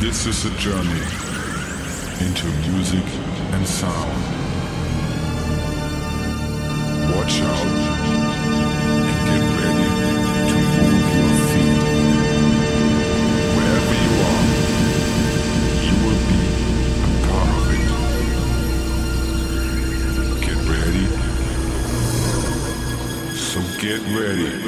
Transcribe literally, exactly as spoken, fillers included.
This is a journey into music and sound. Watch out and get ready to move your feet. Wherever you are, you will be a part of it. Get ready. So get ready.